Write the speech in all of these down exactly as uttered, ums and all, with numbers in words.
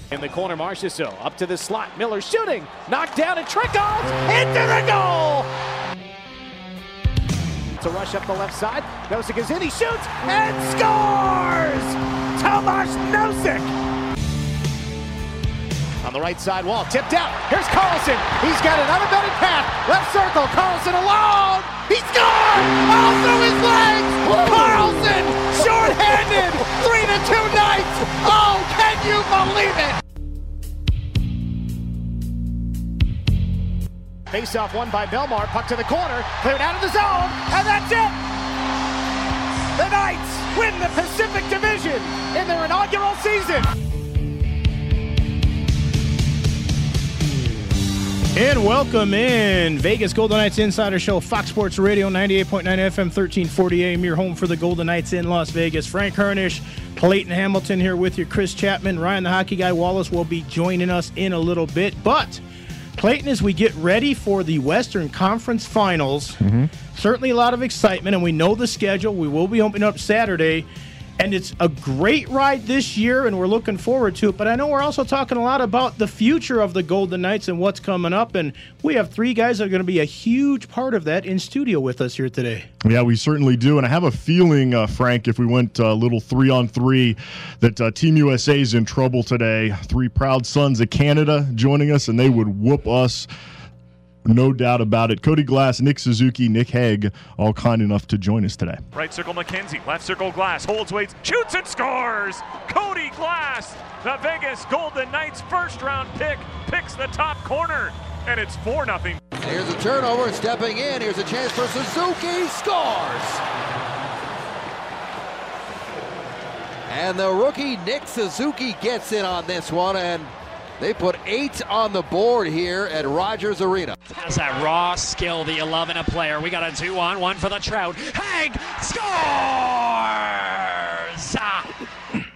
In the corner, Marchessault up to the slot. Miller shooting, knocked down and trickles into the goal. To rush up the left side, Nosek is in, he shoots and scores! Tomas Nosek! On the right side wall, tipped out, here's Carlson, he's got an uninvented path, left circle, Carlson alone, he scored! All through his legs! Carlson, short-handed, three to two Knights! Oh, can you believe it? Face-off won by Belmar, puck to the corner, cleared out of the zone, and that's it! The Knights win the Pacific Division in their inaugural season! And welcome in Vegas Golden Knights Insider Show, Fox Sports Radio, ninety-eight point nine F M, thirteen forty A M, your home for the Golden Knights in Las Vegas. Frank Hernish, Clayton Hamilton here with you, Chris Chapman, Ryan the Hockey Guy Wallace will be joining us in a little bit. But, Clayton, as we get ready for the Western Conference Finals, mm-hmm. certainly a lot of excitement, and we know the schedule. We will be opening up Saturday. And it's a great ride this year, and we're looking forward to it. But I know we're also talking a lot about the future of the Golden Knights and what's coming up. And we have three guys that are going to be a huge part of that in studio with us here today. Yeah, we certainly do. And I have a feeling, uh, Frank, if we went a uh, little three-on-three, that uh, Team U S A is in trouble today. Three proud sons of Canada joining us, and they would whoop us. No doubt about it. Cody Glass, Nick Suzuki, Nick Hague, all kind enough to join us today. Right circle McKenzie, left circle Glass, holds, waits, shoots and scores! Cody Glass, the Vegas Golden Knights first round pick, picks the top corner, and it's four nothing. Here's a turnover, and stepping in, here's a chance for Suzuki, scores! And the rookie Nick Suzuki gets in on this one, and they put eight on the board here at Rogers Arena. Has that raw skill that you love in a player. We got a two on one for the Trout. Hague scores! Ah.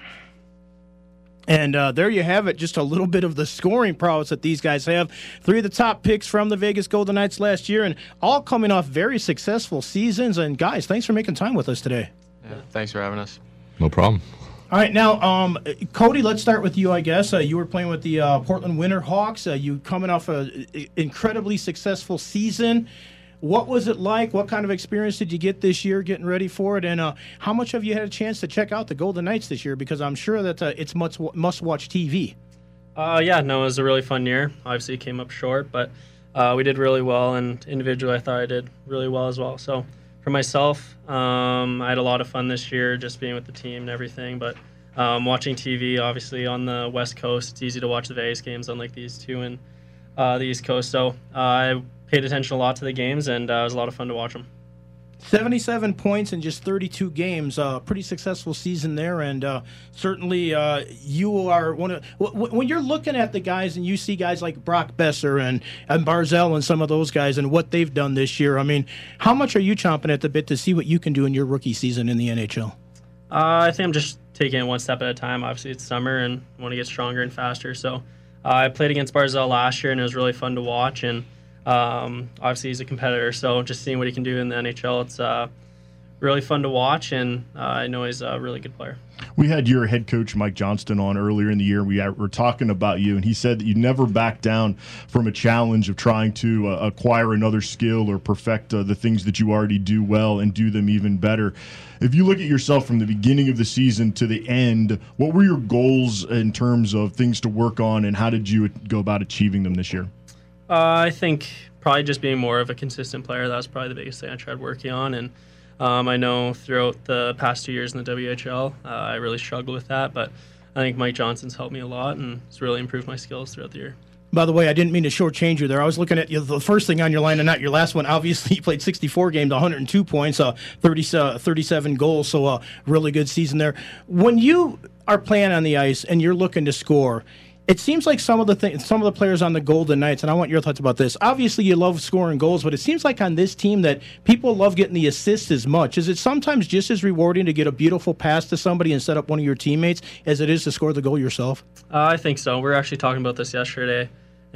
And uh, there you have it, just a little bit of the scoring prowess that these guys have. Three of the top picks from the Vegas Golden Knights last year, and all coming off very successful seasons. And guys, thanks for making time with us today. Yeah, thanks for having us. No problem. All right, now, um, Cody, let's start with you, I guess. Uh, you were playing with the uh, Portland Winterhawks. Uh, you coming off an incredibly successful season. What was it like? What kind of experience did you get this year getting ready for it? And uh, how much have you had a chance to check out the Golden Knights this year? Because I'm sure that uh, it's much must-watch T V. Uh, yeah, no, it was a really fun year. Obviously, it came up short, but uh, we did really well, and individually I thought I did really well as well. So for myself, um, I had a lot of fun this year just being with the team and everything, but um, watching T V, obviously, on the West Coast, it's easy to watch the Vegas games, unlike these two in uh, the East Coast. So uh, I paid attention a lot to the games, and uh, it was a lot of fun to watch them. seventy-seven points in just thirty-two games. Uh, pretty successful season there, and uh, certainly uh, you are one of w- when you're looking at the guys and you see guys like Brock Besser and, and Barzal and some of those guys and what they've done this year. I mean, how much are you chomping at the bit to see what you can do in your rookie season in the N H L? Uh, I think I'm just taking it one step at a time. Obviously, it's summer and I want to get stronger and faster. So uh, I played against Barzal last year, and it was really fun to watch. And Um, obviously, he's a competitor, so just seeing what he can do in the N H L, it's uh, really fun to watch, and uh, I know he's a really good player. We had your head coach, Mike Johnston, on earlier in the year. We were talking about you, and he said that you never back down from a challenge of trying to uh, acquire another skill or perfect uh, the things that you already do well and do them even better. If you look at yourself from the beginning of the season to the end, what were your goals in terms of things to work on, and how did you go about achieving them this year? Uh, I think probably just being more of a consistent player. That was probably the biggest thing I tried working on. And um, I know throughout the past two years in the W H L, uh, I really struggled with that. But I think Mike Johnson's helped me a lot, and it's really improved my skills throughout the year. By the way, I didn't mean to shortchange you there. I was looking at you, the first thing on your line and not your last one. Obviously, you played sixty-four games, one hundred two points, uh, thirty, uh, thirty-seven goals, so a uh, really good season there. When you are playing on the ice and you're looking to score, it seems like some of the th- some of the players on the Golden Knights, and I want your thoughts about this. Obviously, you love scoring goals, but it seems like on this team that people love getting the assists as much. Is it sometimes just as rewarding to get a beautiful pass to somebody and set up one of your teammates as it is to score the goal yourself? Uh, I think so. We were actually talking about this yesterday,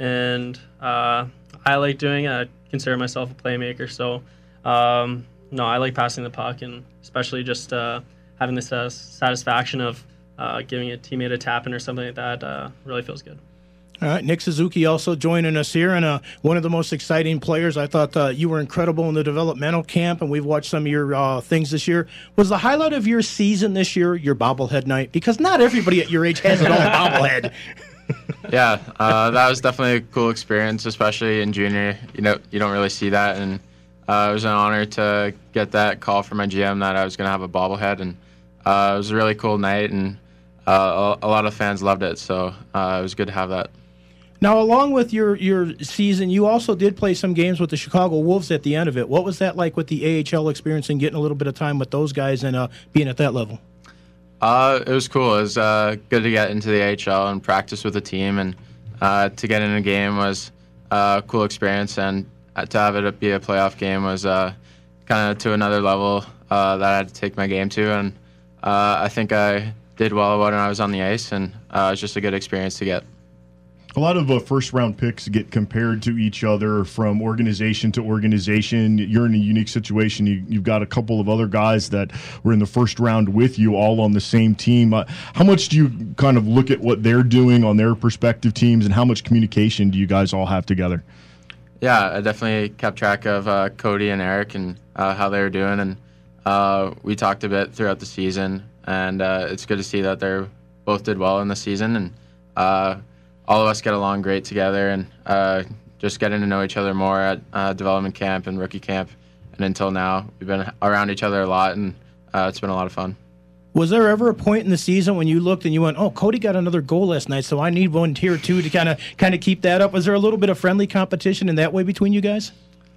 and uh, I like doing it. I consider myself a playmaker, so um, no, I like passing the puck, and especially just uh, having the satisfaction of uh, giving a teammate a tap in or something like that uh, really feels good. All right, Nick Suzuki also joining us here, and uh, one of the most exciting players. I thought uh, you were incredible in the developmental camp, and we've watched some of your uh, things this year. Was the highlight of your season this year your bobblehead night? Because not everybody at your age has an own bobblehead. Yeah, uh, that was definitely a cool experience, especially in junior. You know, you don't really see that, and uh, it was an honor to get that call from my G M that I was going to have a bobblehead, and uh, it was a really cool night, and uh, a, a lot of fans loved it, so uh, it was good to have that. Now, along with your, your season, you also did play some games with the Chicago Wolves at the end of it. What was that like with the A H L experience and getting a little bit of time with those guys and uh, being at that level? Uh, it was cool. It was uh, good to get into the A H L and practice with the team, and uh, to get in a game was uh, a cool experience, and to have it be a playoff game was uh, kind of to another level uh, that I had to take my game to, and uh, I think I did well when I was on the ice, and uh, it was just a good experience to get. A lot of uh, first-round picks get compared to each other from organization to organization. You're in a unique situation. You, you've got a couple of other guys that were in the first round with you, all on the same team. Uh, how much do you kind of look at what they're doing on their respective teams, and how much communication do you guys all have together? Yeah, I definitely kept track of uh, Cody and Eric and uh, how they were doing, and uh, we talked a bit throughout the season, and uh, it's good to see that they both did well in the season, and uh, all of us get along great together, and uh, just getting to know each other more at uh, development camp and rookie camp. And until now, we've been around each other a lot, and uh, it's been a lot of fun. Was there ever a point in the season when you looked and you went, oh, Cody got another goal last night, so I need one here too to kind of kind of keep that up? Was there a little bit of friendly competition in that way between you guys?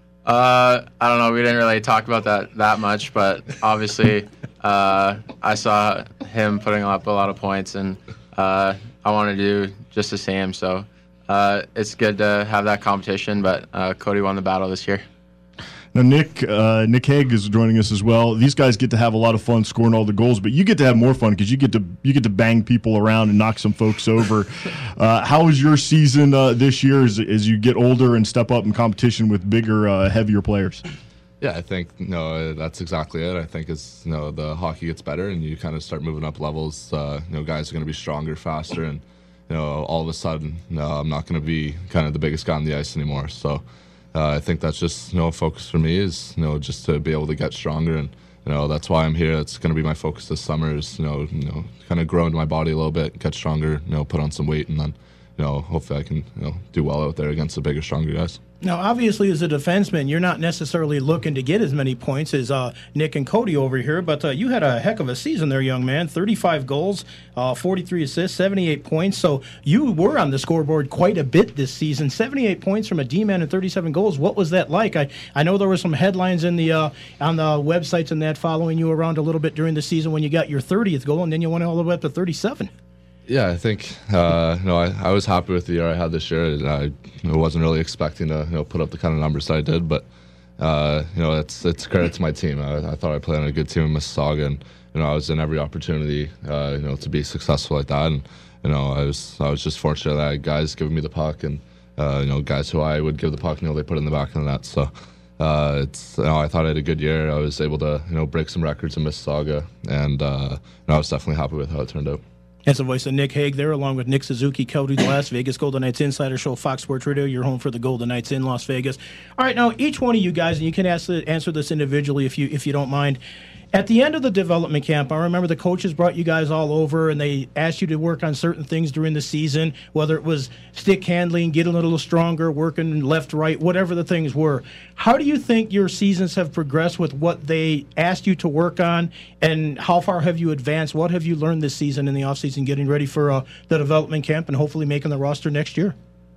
Uh, I don't know. We didn't really talk about that that much, but obviously uh, I saw him putting up a lot of points, and uh, I want to do just the same. So uh, it's good to have that competition, but uh, Cody won the battle this year. Now, Nick uh, Nick Hague is joining us as well. These guys get to have a lot of fun scoring all the goals, but you get to have more fun because you get to you get to bang people around and knock some folks over. Uh, how was your season uh, this year as, as you get older and step up in competition with bigger, uh, heavier players? Yeah, I think you know, that's exactly it. I think as you know, the hockey gets better and you kind of start moving up levels, uh, you know, guys are going to be stronger, faster, and you know, all of a sudden, you know, I'm not going to be kind of the biggest guy on the ice anymore. So uh, I think that's just you know, a focus for me is you know, just to be able to get stronger, and you know, that's why I'm here. That's going to be my focus this summer is you know, you know, kind of grow into my body a little bit, get stronger, you know, put on some weight, and then you know, hopefully I can you know, do well out there against the bigger, stronger guys. Now, obviously, as a defenseman, you're not necessarily looking to get as many points as uh, Nick and Cody over here, but uh, you had a heck of a season there, young man. thirty-five goals, uh, forty-three assists, seventy-eight points. So you were on the scoreboard quite a bit this season. seventy-eight points from a D-man and thirty-seven goals. What was that like? I, I know there were some headlines in the uh, on the websites and that following you around a little bit during the season when you got your thirtieth goal, and then you went all the way up to thirty-seven. Yeah, I think uh, you know I, I was happy with the year I had this year. I, I wasn't really expecting to you know put up the kind of numbers that I did, but uh, you know it's it's credit to my team. I, I thought I played on a good team in Mississauga, and you know I was in every opportunity uh, you know to be successful like that. And you know I was I was just fortunate that I had guys giving me the puck, and uh, you know guys who I would give the puck, you know they put it in the back of the net. So uh, it's you know I thought I had a good year. I was able to you know break some records in Mississauga, and uh, you know, I was definitely happy with how it turned out. That's the voice of Nick Hague there, along with Nick Suzuki, Cody Glass, Vegas Golden Knights Insider Show, Fox Sports Radio, your home for the Golden Knights in Las Vegas. All right, now each one of you guys, and you can ask the, answer this individually if you if you don't mind. At the end of the development camp, I remember the coaches brought you guys all over and they asked you to work on certain things during the season, whether it was stick handling, getting a little stronger, working left, right, whatever the things were. How do you think your seasons have progressed with what they asked you to work on, and how far have you advanced? What have you learned this season in the offseason getting ready for uh, the development camp and hopefully making the roster next year?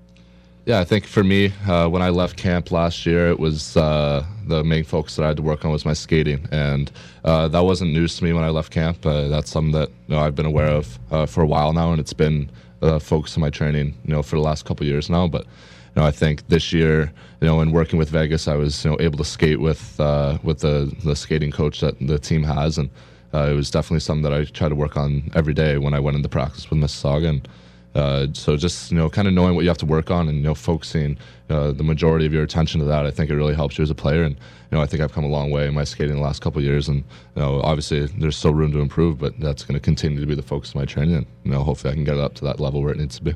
Yeah, I think for me, uh, when I left camp last year, it was uh, the main focus that I had to work on was my skating, and uh, that wasn't news to me when I left camp. Uh, that's something that you know, I've been aware of uh, for a while now, and it's been a focus of my training, you know, for the last couple of years now. But you know, I think this year, you know, in working with Vegas, I was you know able to skate with uh, with the the skating coach that the team has, and uh, it was definitely something that I tried to work on every day when I went into practice with Mississauga. And Uh, so just, you know, kind of knowing what you have to work on and, you know, focusing uh, the majority of your attention to that, I think it really helps you as a player. And, you know, I think I've come a long way in my skating the last couple of years. And, you know, obviously there's still room to improve, but that's going to continue to be the focus of my training. And, you know, hopefully I can get it up to that level where it needs to be.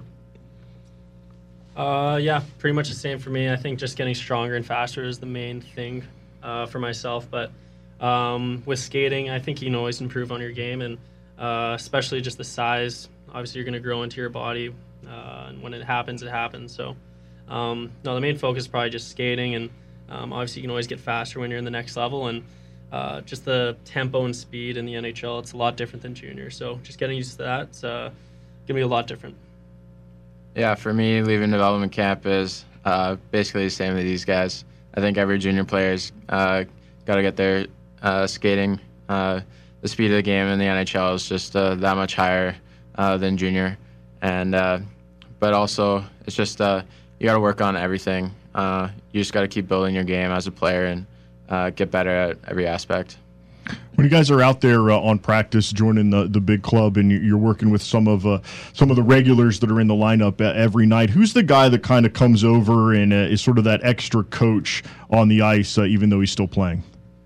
Uh, yeah, pretty much the same for me. I think just getting stronger and faster is the main thing uh, for myself. But um, with skating, I think you can always improve on your game, and uh, especially just the size. Obviously, you're going to grow into your body, uh, and when it happens, it happens. So, um, no, the main focus is probably just skating, and um, obviously you can always get faster when you're in the next level, and uh, just the tempo and speed in the N H L, it's a lot different than junior. So just getting used to that, it's uh, going to be a lot different. Yeah, for me, leaving development camp is uh, basically the same as these guys. I think every junior player's uh, got to get their uh, skating. Uh, the speed of the game in the N H L is just uh, that much higher uh, than junior, and uh, but also it's just uh, you got to work on everything. Uh, you just got to keep building your game as a player and uh, get better at every aspect. When you guys are out there uh, on practice, joining the, the big club, and you're working with some of uh, some of the regulars that are in the lineup every night, who's the guy that kind of comes over and uh, is sort of that extra coach on the ice, uh, even though he's still playing?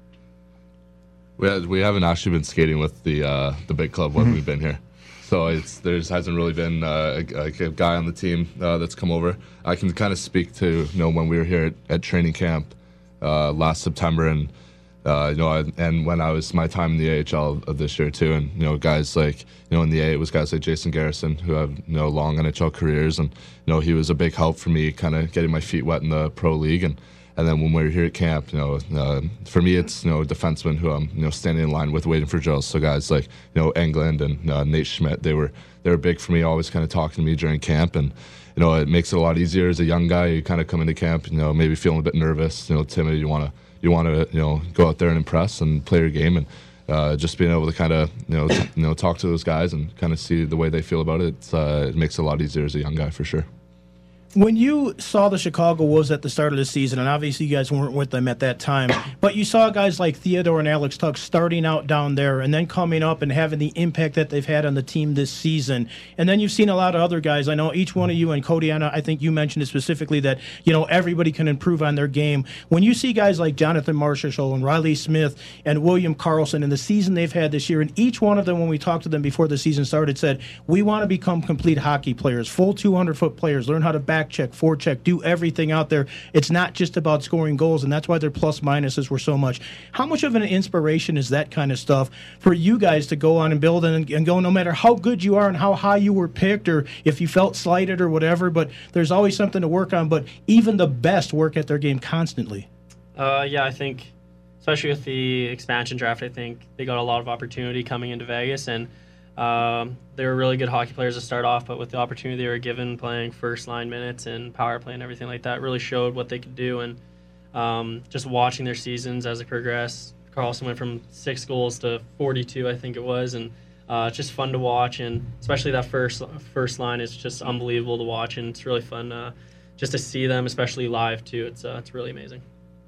We have, we haven't actually been skating with the uh, the big club when mm-hmm. we've been here, so it's there hasn't really been uh, a, a guy on the team uh, that's come over. I can kind of speak to, you know, when we were here at, at training camp uh, last September, and uh, you know, I, and when I was my time in the A H L of this year too, and you know, guys like, you know, in the A, it was guys like Jason Garrison who have, you know, long N H L careers, and you know, he was a big help for me, kind of getting my feet wet in the pro league. And And then when we were here at camp, you know, uh, for me, it's, you know, defensemen who I'm, you know, standing in line with, waiting for drills. So guys like, you know, Englund and uh, Nate Schmidt, they were they were big for me, always kind of talking to me during camp. And, you know, it makes it a lot easier as a young guy. You kind of come into camp, you know, maybe feeling a bit nervous, you know, timid. You want to, you want to, you know, go out there and impress and play your game. And uh, just being able to kind of, you know, t- you know, talk to those guys and kind of see the way they feel about it, it's, uh, it makes it a lot easier as a young guy for sure. When you saw the Chicago Wolves at the start of the season, and obviously you guys weren't with them at that time, but you saw guys like Theodore and Alex Tuch starting out down there and then coming up and having the impact that they've had on the team this season. And then you've seen a lot of other guys. I know each one of you, and Cody, I think you mentioned it specifically, that, you know, everybody can improve on their game. When you see guys like Jonathan Marchessault and Riley Smith and William Karlsson and the season they've had this year, and each one of them, when we talked to them before the season started, said, we want to become complete hockey players, full two hundred foot players, learn how to back check, forecheck, do everything out there. It's not just about scoring goals, and that's why their plus minuses were so much. How much of an inspiration is that kind of stuff for you guys to go on and build and, and go, no matter how good you are and how high you were picked, or if you felt slighted or whatever, but there's always something to work on. But even the best work at their game constantly. Uh, yeah, I think, especially with the expansion draft, I think they got a lot of opportunity coming into Vegas, and Um, they were really good hockey players to start off, but with the opportunity they were given playing first line minutes and power play and everything like that, really showed what they could do. And um, just watching their seasons as it progressed, Karlsson went from six goals to forty-two, I think it was, and uh, it's just fun to watch. And especially that first first line is just unbelievable to watch, and it's really fun uh, just to see them, especially live too. It's uh, it's really amazing.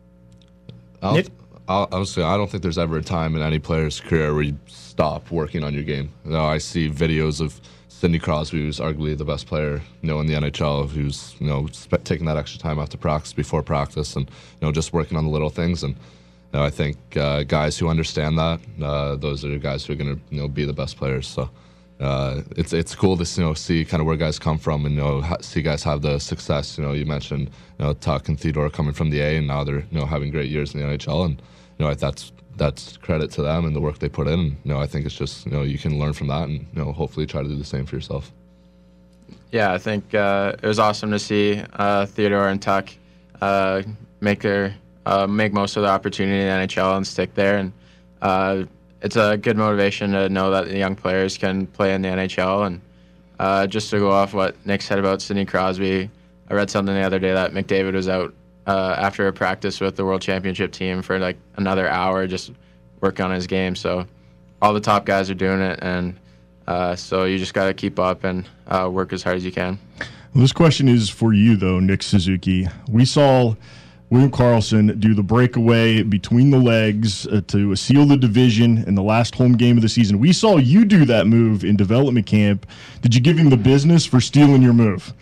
I'll, I'll, I'll say, I don't think there's ever a time in any player's career where you stop working on your game. You know, I see videos of Sidney Crosby, who's arguably the best player, you know, in the N H L, who's, you know, sp- taking that extra time after practice, before practice, and, you know, just working on the little things. And, you know, I think uh, guys who understand that, uh, those are the guys who are going to, you know, be the best players. So uh, it's it's cool to, you know, see kind of where guys come from, and, you know, ha- see guys have the success. You know, you mentioned, you know, Tuch and Theodore coming from the A, and now they're, you know, having great years in the N H L, and, you know, that's that's credit to them and the work they put in. And, you know, I think it's just, you know, you can learn from that, and, you know, hopefully try to do the same for yourself. Yeah, I think uh, it was awesome to see uh, Theodore and Tuch uh, make their uh, make most of the opportunity in the N H L and stick there. And uh, it's a good motivation to know that the young players can play in the N H L. And uh, just to go off what Nick said about Sidney Crosby, I read something the other day that McDavid was out Uh, after a practice with the World Championship team for like another hour, just working on his game. So all the top guys are doing it, and uh, so you just got to keep up and uh, work as hard as you can. Well, this question is for you, though, Nick Suzuki. We saw William Karlsson do the breakaway between the legs uh, to seal the division in the last home game of the season. We saw you do that move in development camp. Did you give him the business for stealing your move?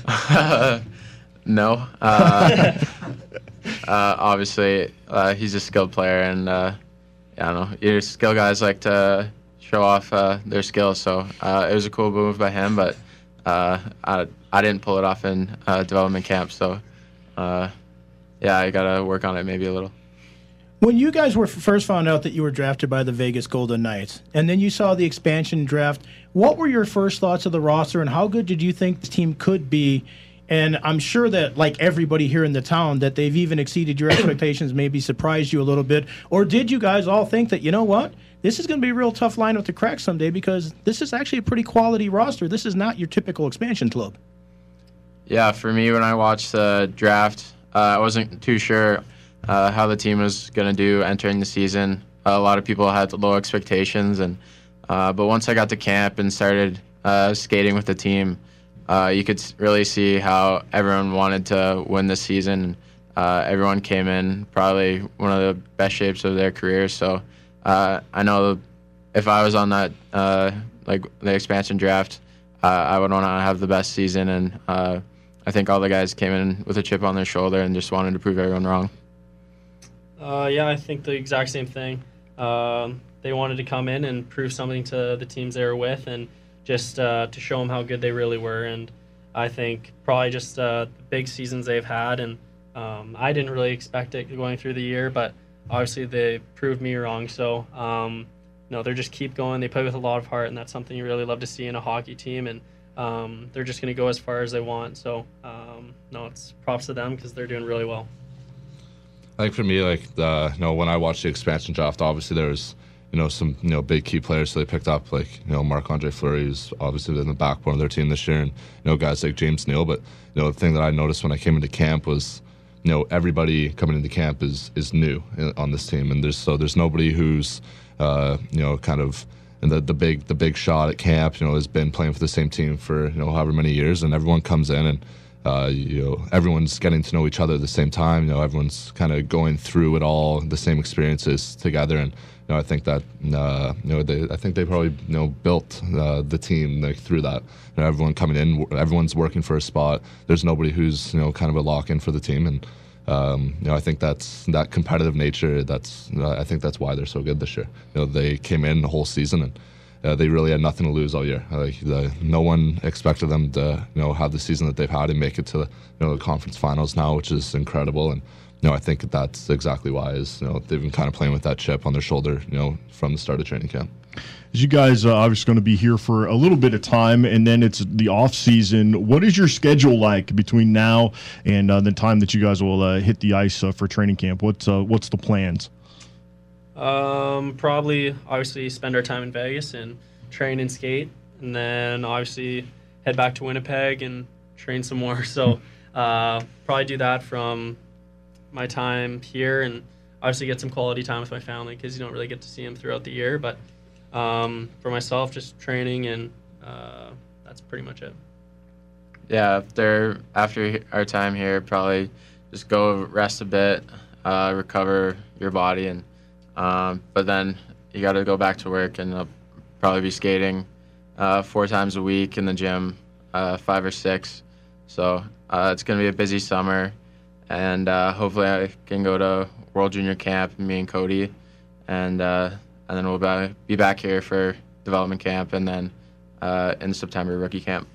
No. Uh, uh, obviously, uh, he's a skilled player, and uh, I don't know. Your skill guys like to show off uh, their skills, so uh, it was a cool move by him, but uh, I, I didn't pull it off in uh, development camp, so uh, yeah, I got to work on it maybe a little. When you guys were first found out that you were drafted by the Vegas Golden Knights, and then you saw the expansion draft, what were your first thoughts of the roster, and how good did you think the team could be? And I'm sure that, like everybody here in the town, that they've even exceeded your expectations, maybe surprised you a little bit. Or did you guys all think that, you know what, this is going to be a real tough lineup to crack someday because this is actually a pretty quality roster. This is not your typical expansion club. Yeah, for me, when I watched the draft, uh, I wasn't too sure uh, how the team was going to do entering the season. Uh, a lot of people had low expectations, and uh, but once I got to camp and started uh, skating with the team, uh, you could really see how everyone wanted to win this season. Uh, everyone came in probably one of the best shapes of their careers. So uh, I know if I was on that uh, like the expansion draft, uh, I would want to have the best season, and uh, I think all the guys came in with a chip on their shoulder and just wanted to prove everyone wrong. Uh, yeah, I think the exact same thing. Um, they wanted to come in and prove something to the teams they were with, and just uh, to show them how good they really were. And I think probably just uh, the big seasons they've had, and um, I didn't really expect it going through the year, but obviously they proved me wrong. So um, no, they just keep going. They play with a lot of heart, and that's something you really love to see in a hockey team. And um, they're just going to go as far as they want. So um, no, it's props to them because they're doing really well. I think for me, like the, you know, when I watched the expansion draft, obviously there was, you know, some, you know, big key players so they picked up, like, you know, Marc-Andre Fleury, who's obviously in the backbone of their team this year, and, you know, guys like James Neal. But, you know, the thing that I noticed when I came into camp was, you know, everybody coming into camp is is new on this team, and there's so there's nobody who's, uh, you know, kind of and the the big the big shot at camp, you know, has been playing for the same team for, you know, however many years, and everyone comes in and. Uh, you know, everyone's getting to know each other at the same time. You know, everyone's kind of going through it all, the same experiences together, and you know, I think that uh, you know, they, I think they probably you know built uh, the team like through that. You know, everyone coming in, everyone's working for a spot. There's nobody who's you know kind of a lock-in for the team, and um, you know, I think that's that competitive nature. That's uh, I think that's why they're so good this year. You know, they came in the whole season and. Uh, they really had nothing to lose all year. Like the, no one expected them to, you know, have the season that they've had and make it to, the, you know, the conference finals now, which is incredible. And you know, I think that's exactly why is you know they've been kind of playing with that chip on their shoulder, you know, from the start of training camp. As you guys uh, obviously going to be here for a little bit of time, and then it's the off season. What is your schedule like between now and uh, the time that you guys will uh, hit the ice uh, for training camp? What's uh, what's the plans? Um, probably, obviously, spend our time in Vegas and train and skate, and then obviously head back to Winnipeg and train some more. So uh, probably do that from my time here, and obviously get some quality time with my family because you don't really get to see them throughout the year. But um, for myself, just training, and uh, that's pretty much it. Yeah, after after our time here, probably just go rest a bit, uh, recover your body, and. Um, but then you got to go back to work, and I'll probably be skating uh, four times a week in the gym, uh, five or six. So uh, it's going to be a busy summer, and uh, hopefully I can go to World Junior Camp, me and Cody, and uh, and then we'll be back here for development camp, and then uh, in September rookie camp.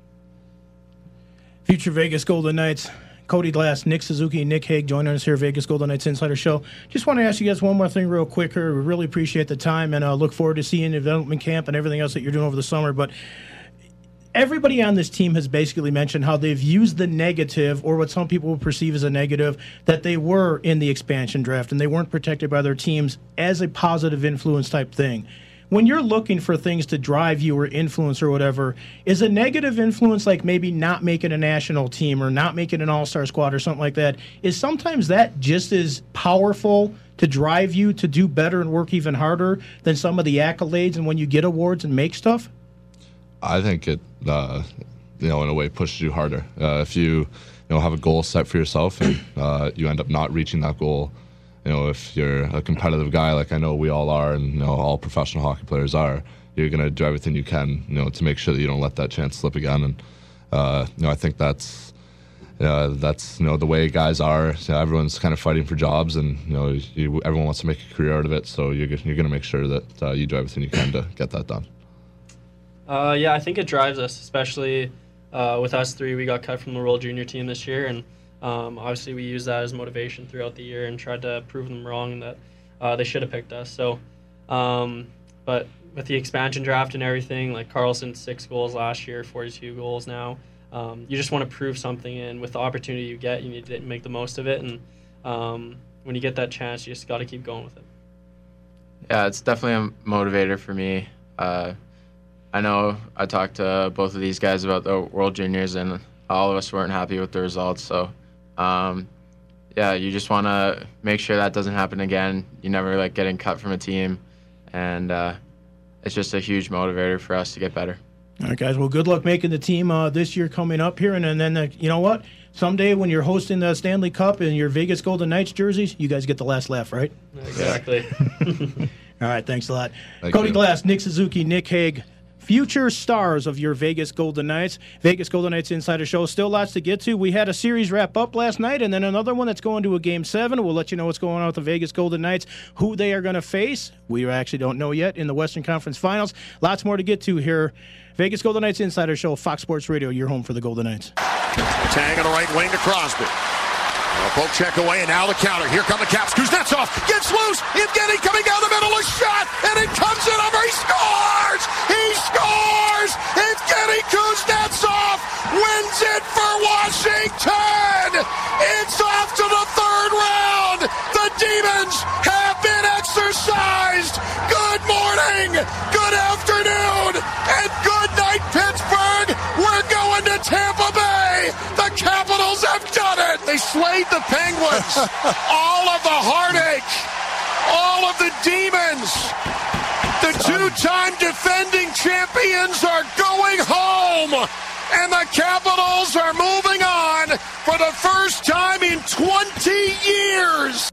Future Vegas Golden Knights. Cody Glass, Nick Suzuki, and Nick Hague joining us here at Vegas Golden Knights Insider Show. Just want to ask you guys one more thing real quick here. We really appreciate the time, and uh, look forward to seeing the development camp and everything else that you're doing over the summer. But everybody on this team has basically mentioned how they've used the negative, or what some people will perceive as a negative, that they were in the expansion draft and they weren't protected by their teams as a positive influence type thing. When you're looking for things to drive you or influence or whatever, is a negative influence like maybe not making a national team or not making an all-star squad or something like that, is sometimes that just as powerful to drive you to do better and work even harder than some of the accolades and when you get awards and make stuff? I think it, uh, you know, in a way pushes you harder. Uh, if you you know, have a goal set for yourself, and uh, you end up not reaching that goal. You know, if you're a competitive guy, like I know we all are, and you know, all professional hockey players are, you're going to do everything you can, you know, to make sure that you don't let that chance slip again. And uh, you know, I think that's uh, that's you know the way guys are. You know, everyone's kind of fighting for jobs, and you know, you, everyone wants to make a career out of it. So you're you're going to make sure that uh, you do everything you can to get that done. Uh, yeah, I think it drives us, especially uh, with us three. We got cut from the World Junior team this year, and um, obviously we used that as motivation throughout the year and tried to prove them wrong and that uh, they should have picked us. So, um, but with the expansion draft and everything, like Karlsson, six goals last year, forty-two goals now. Um, you just want to prove something, and with the opportunity you get, you need to make the most of it. And um, when you get that chance, you just got to keep going with it. Yeah, it's definitely a motivator for me. Uh, I know I talked to both of these guys about the World Juniors, and all of us weren't happy with the results. So, um, yeah, you just want to make sure that doesn't happen again. You never like getting cut from a team, and uh, it's just a huge motivator for us to get better. All right, guys. Well, good luck making the team uh, this year coming up here, and, and then uh, you know what? Someday when you're hosting the Stanley Cup in your Vegas Golden Knights jerseys, you guys get the last laugh, right? Exactly. All right, thanks a lot. Thank Cody you. Glass, Nick Suzuki, Nick Hague, future stars of your Vegas Golden Knights. Vegas Golden Knights Insider Show. Still lots to get to. We had a series wrap up last night, and then another one that's going to a Game seven. We'll let you know what's going on with the Vegas Golden Knights, who they are going to face. We actually don't know yet in the Western Conference Finals. Lots more to get to here. Vegas Golden Knights Insider Show, Fox Sports Radio, your home for the Golden Knights. Tag on the right wing to Crosby. A poke check away, and now the counter. Here come the Caps. Kuznetsov gets loose. Evgeny coming down the middle. A shot, and it comes in over. He scores! He scores! Evgeny Kuznetsov wins it for Washington! It's off to the third round. The Demons have been exercised. Good morning, good afternoon, and good night, Pittsburgh. We're going to Tampa Bay. The Capitals have done it. They slayed the Penguins. All of the heartache, all of the demons. The two-time defending champions are going home. And the Capitals are moving on for the first time in twenty years.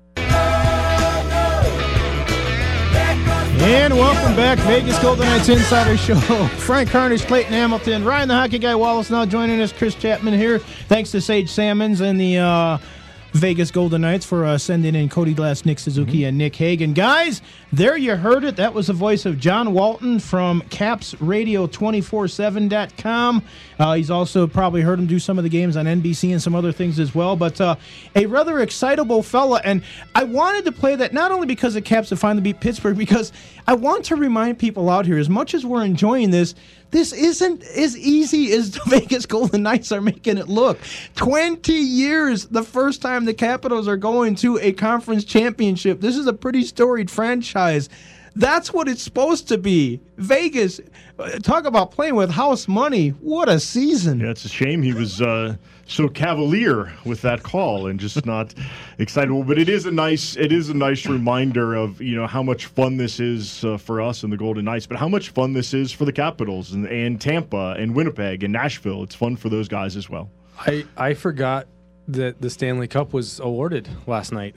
And welcome back, Vegas Golden Knights Insider Show. Frank Harnish, Clayton Hamilton, Ryan the Hockey Guy Wallace now joining us. Chris Chapman here. Thanks to Sage Salmons and the uh, Vegas Golden Knights for uh, sending in Cody Glass, Nick Suzuki, mm-hmm. and Nick Hague. Guys, there you heard it. That was the voice of John Walton from Caps Radio two four seven dot com. Uh, he's also probably heard him do some of the games on N B C and some other things as well. But uh, a rather excitable fella. And I wanted to play that not only because the Caps have finally beat Pittsburgh, because I want to remind people out here, as much as we're enjoying this, this isn't as easy as the Vegas Golden Knights are making it look. twenty years, the first time the Capitals are going to a conference championship. This is a pretty storied franchise. That's what it's supposed to be. Vegas, talk about playing with house money. What a season. Yeah, it's a shame he was uh, so cavalier with that call and just not excitable. But it is a nice, it is a nice reminder of, you know, how much fun this is uh, for us and the Golden Knights, but how much fun this is for the Capitals and, and Tampa and Winnipeg and Nashville. It's fun for those guys as well. I, I forgot that the Stanley Cup was awarded last night.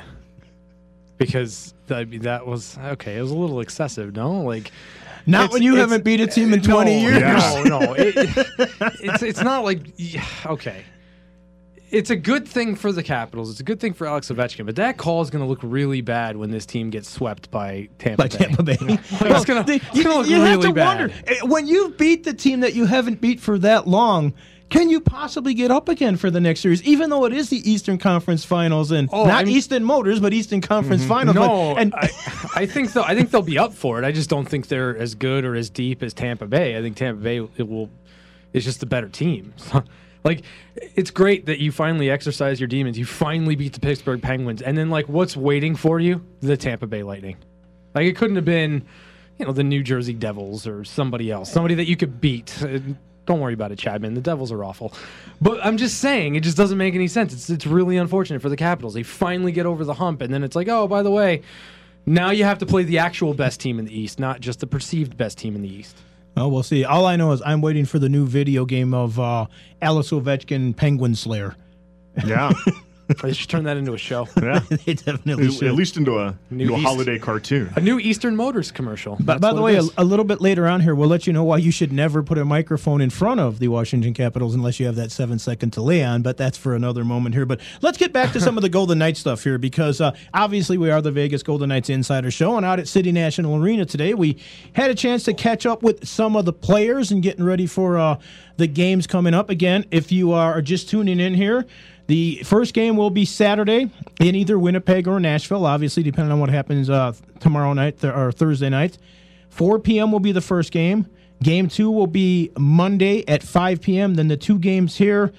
Because I mean, that was okay. It was a little excessive, no? Like, not when you haven't beat a team in twenty no, years. No, no, it, it's it's not like yeah, okay. It's a good thing for the Capitals. It's a good thing for Alex Ovechkin. But that call is going to look really bad when this team gets swept by Tampa by Bay. Tampa Bay. Like, it's going to look you really have to bad. Wonder, when you beat the team that you haven't beat for that long, can you possibly get up again for the next series, even though it is the Eastern Conference Finals and oh, not I'm, Eastern Motors, but Eastern Conference mm-hmm. Finals? No, but, and I, I think they'll, I think they'll be up for it. I just don't think they're as good or as deep as Tampa Bay. I think Tampa Bay it will is just a better team. Like, it's great that you finally exercise your demons. You finally beat the Pittsburgh Penguins, and then like, what's waiting for you? The Tampa Bay Lightning. Like, it couldn't have been, you know, the New Jersey Devils or somebody else, somebody that you could beat. Don't worry about it, Chadman. The Devils are awful. But I'm just saying, it just doesn't make any sense. It's it's really unfortunate for the Capitals. They finally get over the hump, and then it's like, oh, by the way, now you have to play the actual best team in the East, not just the perceived best team in the East. Oh, we'll see. All I know is I'm waiting for the new video game of uh, Alex Ovechkin Penguin Slayer. Yeah. They should turn that into a show. Yeah. They definitely At, should. at least into a, New into a East- holiday cartoon. A new Eastern Motors commercial. But That's by the what way, it a, is. a little bit later on here, we'll let you know why you should never put a microphone in front of the Washington Capitals unless you have that seven second delay on, but that's for another moment here. But let's get back to some of the Golden Knights stuff here, because uh, obviously we are the Vegas Golden Knights Insider Show, and out at City National Arena today, we had a chance to catch up with some of the players and getting ready for uh, the games coming up. Again, if you are just tuning in here, the first game will be Saturday in either Winnipeg or Nashville, obviously, depending on what happens uh, tomorrow night th- or Thursday night. four p.m. will be the first game. Game two will be Monday at five p.m. Then the two games here,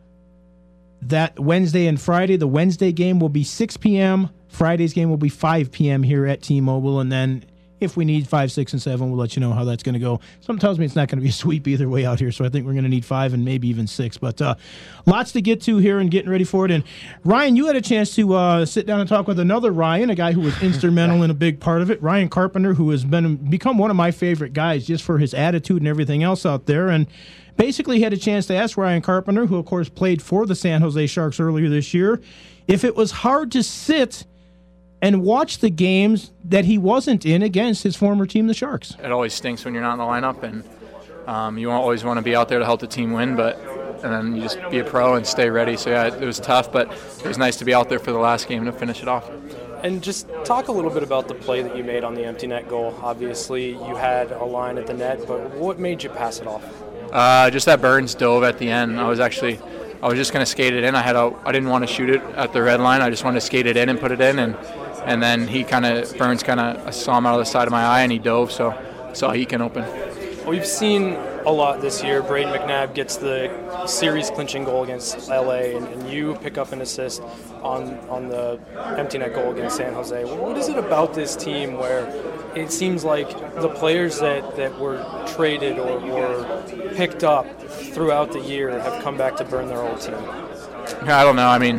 that Wednesday and Friday. The Wednesday game will be six p.m. Friday's game will be five p.m. here at T-Mobile. And then if we need five, six, and seven, we'll let you know how that's going to go. Something tells me it's not going to be a sweep either way out here, so I think we're going to need five and maybe even six. But uh, lots to get to here and getting ready for it. And Ryan, you had a chance to uh, sit down and talk with another Ryan, a guy who was instrumental in a big part of it, Ryan Carpenter, who has been become one of my favorite guys just for his attitude and everything else out there. And basically had a chance to ask Ryan Carpenter, who of course played for the San Jose Sharks earlier this year, if it was hard to sit and watch the games that he wasn't in against his former team, the Sharks. It always stinks when you're not in the lineup, and um, you always want to be out there to help the team win, but and then you just be a pro and stay ready. So yeah, it was tough, but it was nice to be out there for the last game to finish it off. And just talk a little bit about the play that you made on the empty net goal. Obviously, you had a line at the net, but what made you pass it off? Uh, just that Burns dove at the end. I was actually, I was just going to skate it in. I had a, I didn't want to shoot it at the red line. I just wanted to skate it in and put it in, and and then he kind of, Burns kind of, I saw him out of the side of my eye, and he dove, so saw he can open. We've seen a lot this year. Braden McNabb gets the series-clinching goal against L A, and, and you pick up an assist on on the empty net goal against San Jose. What is it about this team where it seems like the players that, that were traded or, or picked up throughout the year have come back to burn their old team? I don't know. I mean,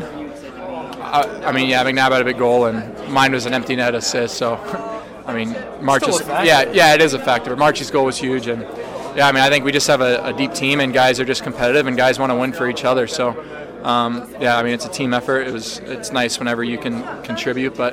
I, I mean, yeah, McNabb had a big goal, and mine was an empty net assist, so... I mean, March's, yeah, yeah, it is a factor. March's goal was huge, and yeah, I mean, I think we just have a, a deep team, and guys are just competitive, and guys want to win for each other. So, um, yeah, I mean, it's a team effort. It was, it's nice whenever you can contribute, but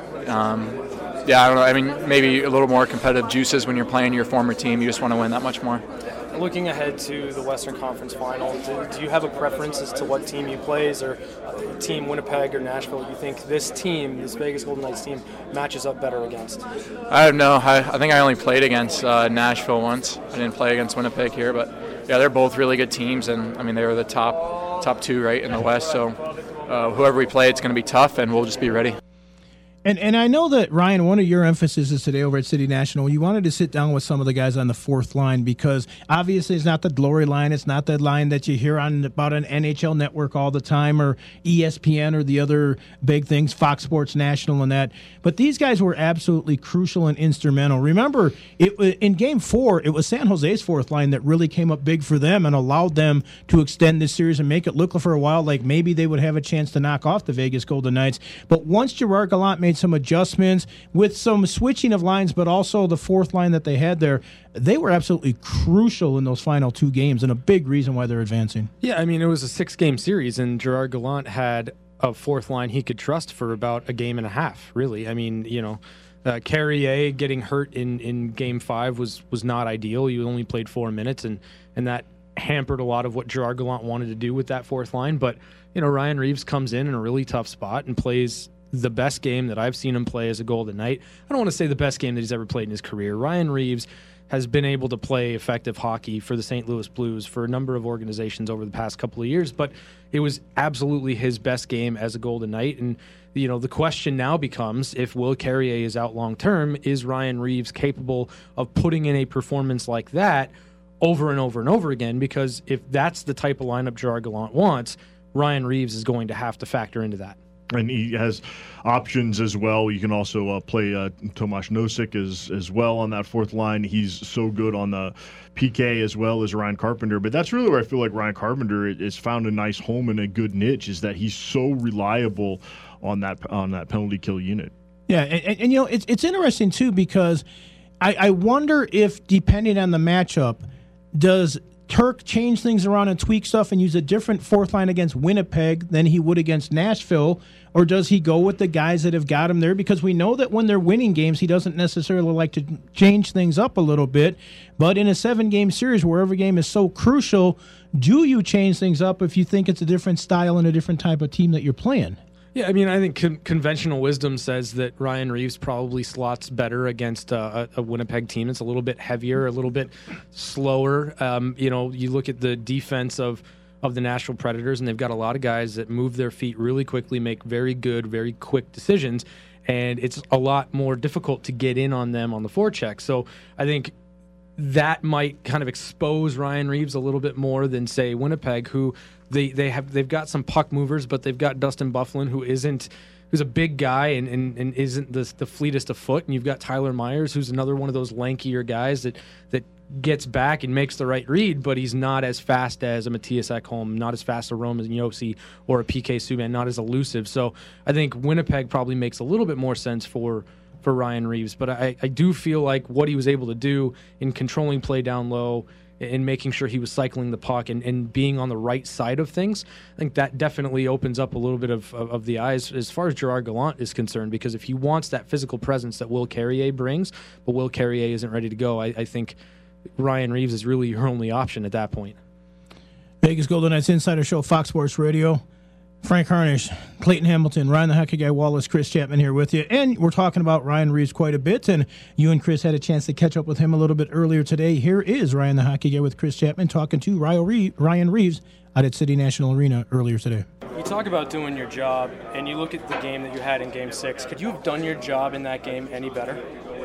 um, yeah, I don't know. I mean, maybe a little more competitive juices when you're playing your former team. You just want to win that much more. Looking ahead to the Western Conference Final, do, do you have a preference as to what team you plays, or team Winnipeg or Nashville you think this team, this Vegas Golden Knights team, matches up better against? I don't know. I, I think I only played against uh, Nashville once. I didn't play against Winnipeg here, but yeah, they're both really good teams, and I mean, they were the top top two right in the West. So uh, whoever we play, it's going to be tough, and we'll just be ready. And and I know that, Ryan, one of your emphases today over at City National, you wanted to sit down with some of the guys on the fourth line, because obviously it's not the glory line. It's not the line that you hear on about an N H L network all the time, or E S P N, or the other big things, Fox Sports National and that. But these guys were absolutely crucial and instrumental. Remember, it in Game four, it was San Jose's fourth line that really came up big for them and allowed them to extend this series and make it look for a while like maybe they would have a chance to knock off the Vegas Golden Knights. But once Gerard Gallant made some adjustments with some switching of lines, but also the fourth line that they had there, they were absolutely crucial in those final two games, and a big reason why they're advancing. Yeah, I mean, it was a six-game series, and Gerard Gallant had a fourth line he could trust for about a game and a half, really. I mean, you know, uh, Carrier getting hurt in, in game five was, was not ideal. You only played four minutes, and, and that hampered a lot of what Gerard Gallant wanted to do with that fourth line. But, you know, Ryan Reeves comes in in a really tough spot and plays the best game that I've seen him play as a Golden Knight. I don't want to say the best game that he's ever played in his career. Ryan Reeves has been able to play effective hockey for the Saint Louis Blues for a number of organizations over the past couple of years, but it was absolutely his best game as a Golden Knight. And, you know, the question now becomes, if Will Carrier is out long term, is Ryan Reeves capable of putting in a performance like that over and over and over again? Because if that's the type of lineup Gerard Gallant wants, Ryan Reeves is going to have to factor into that. And he has options as well. You can also uh, play uh, Tomáš Nosek as, as well on that fourth line. He's so good on the P K as well as Ryan Carpenter. But that's really where I feel like Ryan Carpenter has found a nice home and a good niche, is that he's so reliable on that on that penalty kill unit. Yeah, and, and, and you know, it's, it's interesting, too, because I, I wonder if, depending on the matchup, does Turk change things around and tweak stuff and use a different fourth line against Winnipeg than he would against Nashville? Or does he go with the guys that have got him there? Because we know that when they're winning games, he doesn't necessarily like to change things up a little bit. But in a seven-game series where every game is so crucial, do you change things up if you think it's a different style and a different type of team that you're playing? Yeah, I mean, I think con- conventional wisdom says that Ryan Reeves probably slots better against uh, a, a Winnipeg team that's a little bit heavier, a little bit slower. Um, you know, you look at the defense of, of the Nashville Predators, and they've got a lot of guys that move their feet really quickly, make very good, very quick decisions, and it's a lot more difficult to get in on them on the forecheck. So I think that might kind of expose Ryan Reeves a little bit more than, say, Winnipeg, who they, they have they've got some puck movers, but they've got Dustin Byfuglien, who isn't who's a big guy and, and, and isn't the, the fleetest of foot, and you've got Tyler Myers, who's another one of those lankier guys that that gets back and makes the right read, but he's not as fast as a Matthias Ekholm, not as fast as a Roman Josi or a P K Subban, not as elusive. So I think Winnipeg probably makes a little bit more sense for for Ryan Reeves, but I, I do feel like what he was able to do in controlling play down low and making sure he was cycling the puck and, and being on the right side of things, I think that definitely opens up a little bit of, of, of the eyes as far as Gerard Gallant is concerned, because if he wants that physical presence that Will Carrier brings, but Will Carrier isn't ready to go, I, I think Ryan Reeves is really your only option at that point. Vegas Golden Knights Insider Show, Fox Sports Radio. Frank Harnish, Clayton Hamilton, Ryan the Hockey Guy Wallace, Chris Chapman here with you. And we're talking about Ryan Reeves quite a bit, and you and Chris had a chance to catch up with him a little bit earlier today. Here is Ryan the Hockey Guy with Chris Chapman talking to Ryan Reeves out at City National Arena earlier today. You talk about doing your job, and you look at the game that you had in Game six. Could you have done your job in that game any better?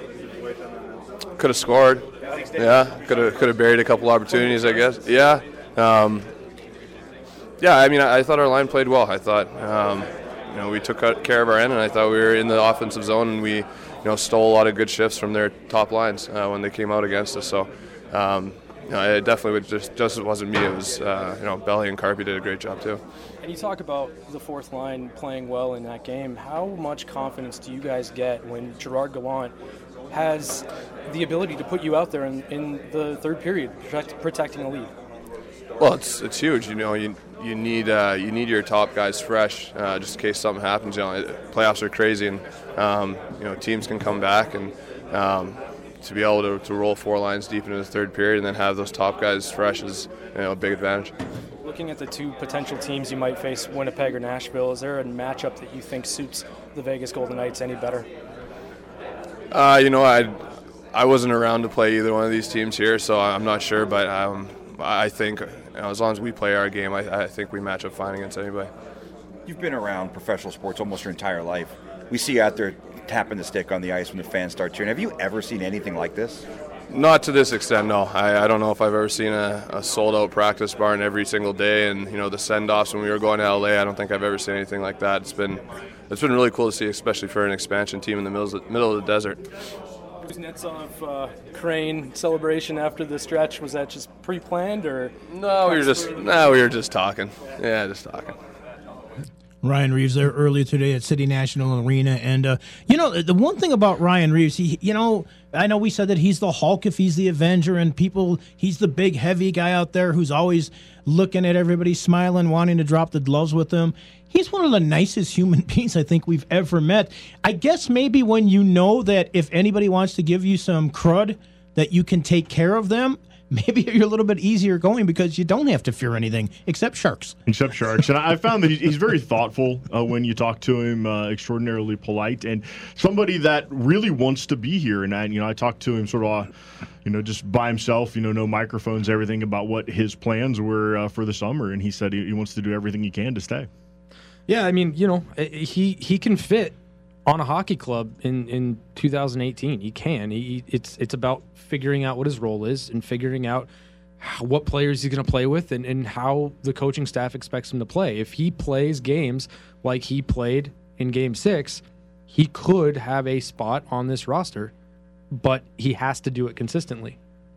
Could have scored. Yeah, could have could have buried a couple opportunities, I guess. Yeah. Um, Yeah, I mean, I, I thought our line played well. I thought, um, you know, we took care of our end, and I thought we were in the offensive zone, and we, you know, stole a lot of good shifts from their top lines uh, when they came out against us. So, um, you know, it definitely would just just it wasn't me. It was, uh, you know, Belly and Carpy did a great job too. And you talk about the fourth line playing well in that game. How much confidence do you guys get when Gerard Gallant has the ability to put you out there in, in the third period, protect, protecting a lead? Well, it's it's huge. You know, you you need uh, you need your top guys fresh, uh, just in case something happens. You know, it, playoffs are crazy, and um, you know teams can come back, and um, to be able to, to roll four lines deep into the third period and then have those top guys fresh is, you know, a big advantage. Looking at the two potential teams you might face, Winnipeg or Nashville, is there a matchup that you think suits the Vegas Golden Knights any better? Uh, you know, I I wasn't around to play either one of these teams here, so I'm not sure, but um, I think, you know, as long as we play our game, I, I think we match up fine against anybody. You've been around professional sports almost your entire life. We see you out there tapping the stick on the ice when the fans start cheering. Have you ever seen anything like this? Not to this extent, no. I, I don't know if I've ever seen a, a sold-out practice barn every single day, and you know the send-offs when we were going to L A. I don't think I've ever seen anything like that. It's been it's been really cool to see, especially for an expansion team in the middle of the, middle of the desert. Kuznetsov uh, crane celebration after the stretch, was that just pre-planned or? No, we were just no, we were just talking. Yeah, just talking. Ryan Reeves there earlier today at City National Arena, and uh, you know the one thing about Ryan Reeves, he you know I know we said that he's the Hulk if he's the Avenger, and people he's the big heavy guy out there who's always looking at everybody, smiling, wanting to drop the gloves with them. He's one of the nicest human beings I think we've ever met. I guess maybe when you know that if anybody wants to give you some crud, that you can take care of them, maybe you're a little bit easier going because you don't have to fear anything except sharks. Except sharks. And I found that he's very thoughtful uh, when you talk to him, uh, extraordinarily polite, and somebody that really wants to be here. And I, you know, I talked to him sort of, uh, you know, just by himself, you know, no microphones, everything about what his plans were uh, for the summer. And he said he, he wants to do everything he can to stay. Yeah, I mean, you know, he he can fit on a hockey club in, in two thousand eighteen. He can. He, it's it's about figuring out what his role is and figuring out how, what players he's going to play with and, and how the coaching staff expects him to play. If he plays games like he played in Game six, he could have a spot on this roster, but he has to do it consistently.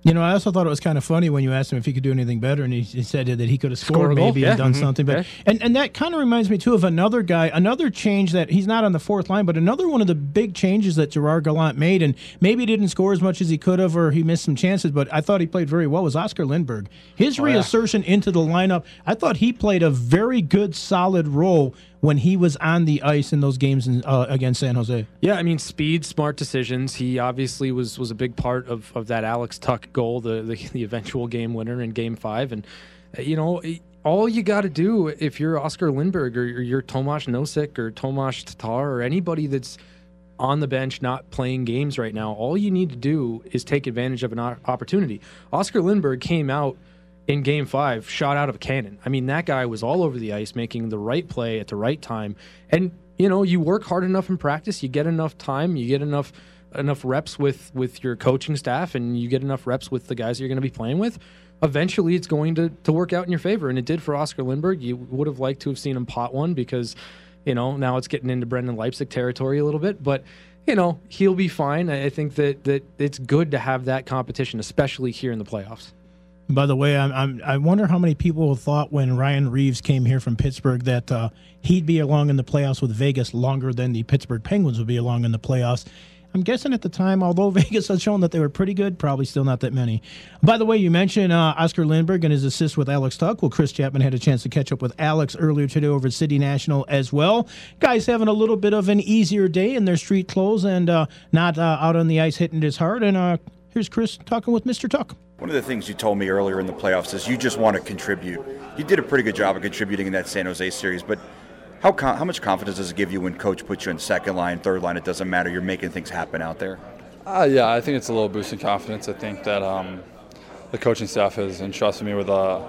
You know, I also thought it was kind of funny when you asked him if he could do anything better, and he, he said that he could have scored Score a goal, maybe yeah. and done Mm-hmm. something. But Okay. and, and that kind of reminds me, too, of another guy, another change that he's not on the fourth line, but another one of the big changes that Gerard Gallant made, and maybe he didn't score as much as he could have or he missed some chances, but I thought he played very well, was Oscar Lindberg. His Oh, yeah. reassertion into the lineup, I thought he played a very good, solid role when he was on the ice in those games in, uh, against San Jose. Yeah, I mean, speed, smart decisions. He obviously was was a big part of, of that Alex Tuck goal, the, the the eventual game winner in Game Five. And uh, you know, all you got to do if you're Oscar Lindberg or you're Tomáš Nosek or Tomáš Tatar or anybody that's on the bench not playing games right now, all you need to do is take advantage of an opportunity. Oscar Lindberg came out in Game Five, shot out of a cannon. I mean, that guy was all over the ice, making the right play at the right time. And you know, you work hard enough in practice, you get enough time, you get enough enough reps with with your coaching staff, and you get enough reps with the guys that you're going to be playing with. Eventually, it's going to to work out in your favor, and it did for Oscar Lindberg. You would have liked to have seen him pot one because, you know, now it's getting into Brendan Leipzig territory a little bit, but. You know, he'll be fine. I think that, that it's good to have that competition, especially here in the playoffs. By the way, I'm, I'm, I wonder how many people thought when Ryan Reeves came here from Pittsburgh that uh, he'd be along in the playoffs with Vegas longer than the Pittsburgh Penguins would be along in the playoffs. I'm guessing at the time, although Vegas had shown that they were pretty good, probably still not that many. By the way, you mentioned uh, Oscar Lindberg and his assist with Alex Tuck. Well, Chris Chapman had a chance to catch up with Alex earlier today over at City National as well. Guys having a little bit of an easier day in their street clothes and uh, not uh, out on the ice hitting it as hard. And uh, here's Chris talking with Mister Tuck. One of the things you told me earlier in the playoffs is you just want to contribute. You did a pretty good job of contributing in that San Jose series, but how con- how much confidence does it give you when coach puts you in second line, third line? It doesn't matter. You're making things happen out there. Uh, yeah, I think it's a little boost in confidence. I think that um, the coaching staff has entrusted me with a,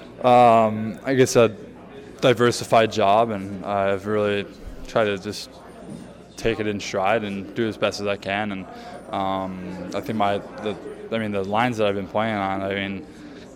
um, I guess, a diversified job, and I've really tried to just take it in stride and do as best as I can. And um, I think my, the, I mean, the lines that I've been playing on, I mean,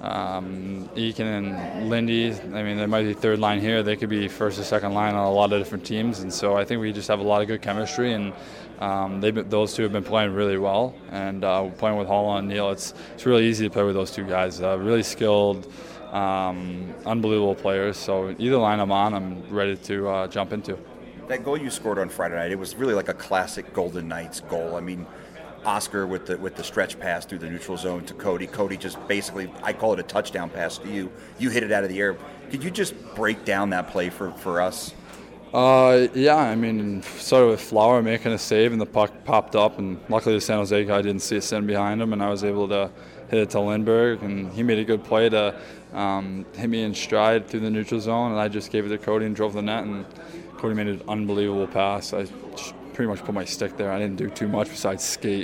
um, Eakin and Lindy, I mean, they might be third line here. They could be first or second line on a lot of different teams, and so I think we just have a lot of good chemistry, and um, they've been, those two have been playing really well. And uh, playing with Hall and Neal, it's it's really easy to play with those two guys. Uh, really skilled, um, unbelievable players. So either line I'm on, I'm ready to uh, jump into. That goal you scored on Friday night, it was really like a classic Golden Knights goal. I mean, Oscar with the with the stretch pass through the neutral zone to Cody. Cody just basically, I call it a touchdown pass to you. You hit it out of the air. Could you just break down that play for, for us? Uh, yeah, I mean, started with Flower making a save, and the puck popped up, and luckily the San Jose guy didn't see it sitting behind him, and I was able to hit it to Lindberg, and he made a good play to um, hit me in stride through the neutral zone, and I just gave it to Cody and drove the net, and Cody made an unbelievable pass. I pretty much put my stick there. I didn't do too much besides skate.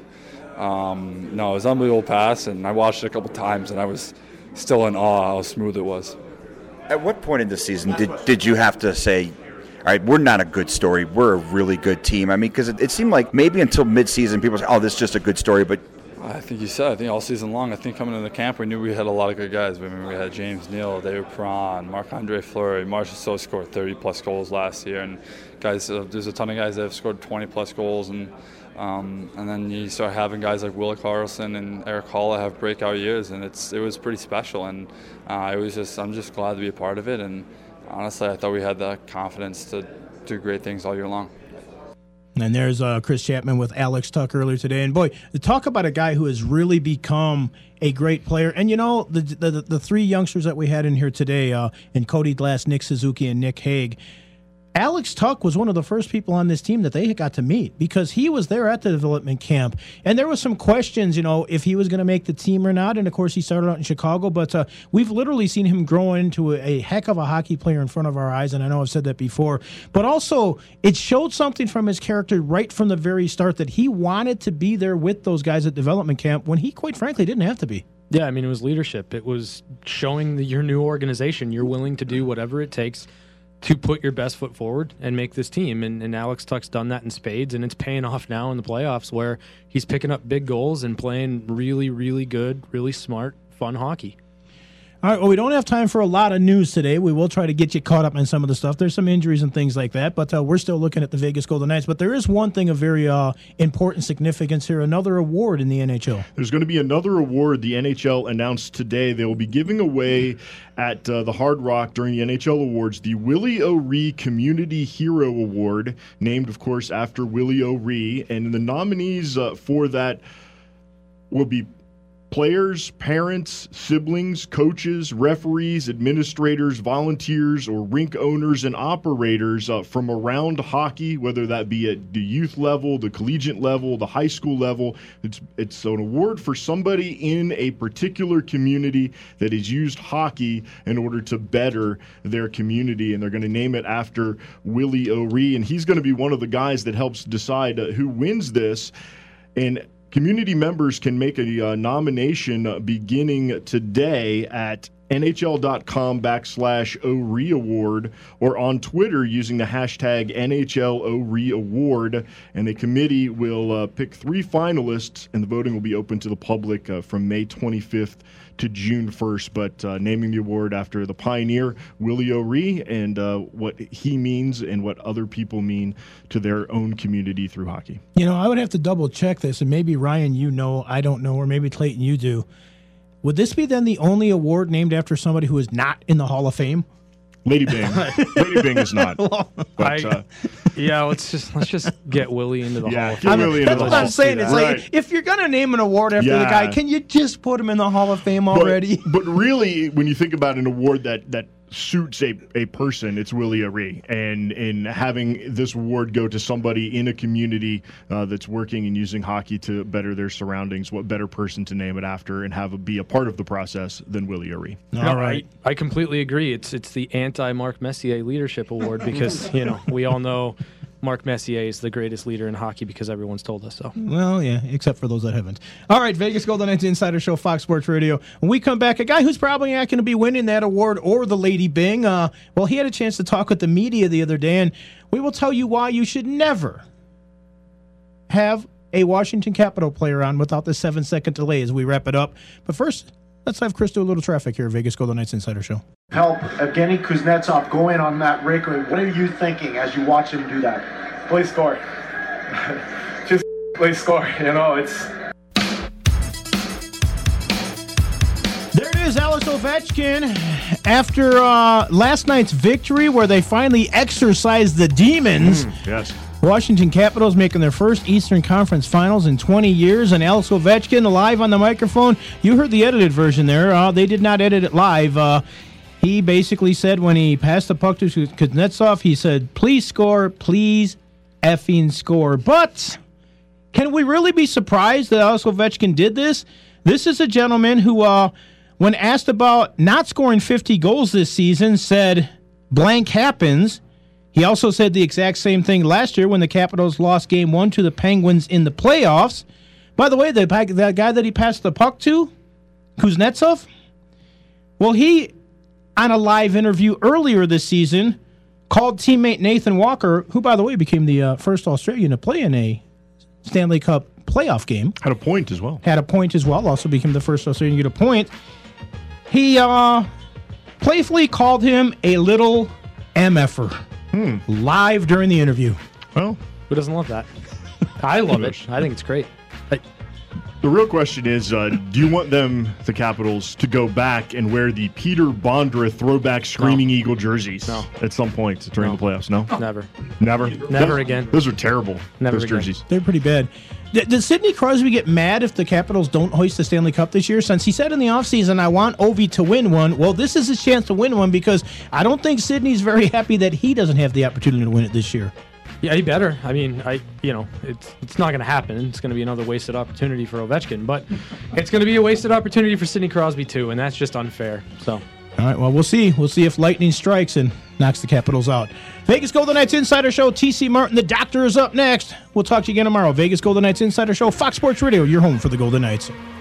Um, no, it was an unbelievable pass, and I watched it a couple times, and I was still in awe how smooth it was. At what point in the season did, did you have to say, all right, we're not a good story, we're a really good team? I mean, because it, it seemed like maybe until midseason people say, oh, this is just a good story, but I think you said, I think all season long, I think coming into camp, we knew we had a lot of good guys. I mean, we had James Neal, David Perron, Marc-Andre Fleury, Marcia So scored thirty-plus goals last year, and guys, uh, there's a ton of guys that have scored twenty-plus goals, and um, and then you start having guys like Will Carlson and Eric Holla have breakout years, and it's it was pretty special, and uh, it was just I'm just glad to be a part of it, and honestly, I thought we had the confidence to do great things all year long. And there's uh, Chris Chapman with Alex Tuck earlier today. And, boy, to talk about a guy who has really become a great player. And, you know, the the, the three youngsters that we had in here today, uh, and Cody Glass, Nick Suzuki, and Nick Hague, Alex Tuck was one of the first people on this team that they got to meet because he was there at the development camp. And there was some questions, you know, if he was going to make the team or not. And, of course, he started out in Chicago. But uh, we've literally seen him grow into a, a heck of a hockey player in front of our eyes. And I know I've said that before. But also, it showed something from his character right from the very start that he wanted to be there with those guys at development camp when he, quite frankly, didn't have to be. Yeah, I mean, it was leadership. It was showing the, your new organization you're willing to do whatever it takes to put your best foot forward and make this team. And, and Alex Tuck's done that in spades, and it's paying off now in the playoffs where he's picking up big goals and playing really, really good, really smart, fun hockey. All right, well, we don't have time for a lot of news today. We will try to get you caught up on some of the stuff. There's some injuries and things like that, but uh, we're still looking at the Vegas Golden Knights. But there is one thing of very uh, important significance here, another award in the N H L. There's going to be another award the N H L announced today. They will be giving away at uh, the Hard Rock during the N H L Awards the Willie O'Ree Community Hero Award, named, of course, after Willie O'Ree. And the nominees uh, for that will be players, parents, siblings, coaches, referees, administrators, volunteers, or rink owners and operators uh, from around hockey, whether that be at the youth level, the collegiate level, the high school level. It's it's an award for somebody in a particular community that has used hockey in order to better their community, and they're going to name it after Willie O'Ree, and he's going to be one of the guys that helps decide uh, who wins this. And community members can make a uh, nomination uh, beginning today at NHL.com backslash O'Ree Award or on Twitter using the hashtag N H L O'Ree Award. And the committee will uh, pick three finalists, and the voting will be open to the public uh, from May twenty-fifth to June first. But uh, naming the award after the pioneer, Willie O'Ree, and uh, what he means and what other people mean to their own community through hockey. You know, I would have to double check this, and maybe Ryan, you know, I don't know, or maybe Clayton, you do. Would this be then the only award named after somebody who is not in the Hall of Fame? Lady Bing. Lady Bing is not. But, I, uh, yeah, let's just let's just get Willie into the Yeah, Hall of get Fame. Willie into That's the what Hall. I'm saying. It's Right. like, if you're going to name an award after the Yeah. guy, can you just put him in the Hall of Fame But- already? But, really, when you think about an award that, that suits a, a person, it's Willie O'Ree. And in having this award go to somebody in a community uh, that's working and using hockey to better their surroundings, what better person to name it after and have a, be a part of the process than Willie O'Ree? No, I, I completely agree. It's it's the anti-Marc Messier Leadership Award because, you know, we all know Marc Messier is the greatest leader in hockey because everyone's told us so. Well, yeah, except for those that haven't. All right, Vegas Golden Knights Insider Show, Fox Sports Radio. When we come back, a guy who's probably not going to be winning that award or the Lady Bing, uh, well, he had a chance to talk with the media the other day, and we will tell you why you should never have a Washington Capital player on without the seven-second delay as we wrap it up. But first, let's have Chris do a little traffic here at Vegas Golden Knights Insider Show. Help Evgeny Kuznetsov go in on Matt Raikkonen. What are you thinking as you watch him do that? Please score. Just please score. You know, it's. There it is, Alex Ovechkin. After uh, last night's victory where they finally exorcised the demons, Mm, yes. Washington Capitals making their first Eastern Conference Finals in twenty years, and Alex Ovechkin live on the microphone. You heard the edited version there. Uh, they did not edit it live. Uh, he basically said when he passed the puck to Kuznetsov, he said, please score, please effing score. But can we really be surprised that Alex Ovechkin did this? This is a gentleman who, uh, when asked about not scoring fifty goals this season, said blank happens. He also said the exact same thing last year when the Capitals lost game one to the Penguins in the playoffs. By the way, the, the guy that he passed the puck to, Kuznetsov, well, he, on a live interview earlier this season, called teammate Nathan Walker, who, by the way, became the uh, first Australian to play in a Stanley Cup playoff game. Had a point as well. Had a point as well. Also became the first Australian to get a point. He uh, playfully called him a little M F er. Hmm. Live during the interview. Well, who doesn't love that? I love it. I think it's great. I, The real question is, uh, do you want them, the Capitals, to go back and wear the Peter Bondra throwback Screaming No. Eagle jerseys No. at some point during No. the playoffs? No? Never. Never? Never Those- again. Those are terrible, Never those again. jerseys. They're pretty bad. D- does Sidney Crosby get mad if the Capitals don't hoist the Stanley Cup this year? Since he said in the offseason, I want Ovi to win one. Well, this is his chance to win one because I don't think Sidney's very happy that he doesn't have the opportunity to win it this year. Yeah, he better. I mean, I you know, it's it's not going to happen. It's going to be another wasted opportunity for Ovechkin, but it's going to be a wasted opportunity for Sidney Crosby too, and that's just unfair. So, All right, well, we'll see. We'll see if lightning strikes and knocks the Capitals out. Vegas Golden Knights Insider Show, T C Martin, the doctor is up next. We'll talk to you again tomorrow. Vegas Golden Knights Insider Show, Fox Sports Radio, your home for the Golden Knights.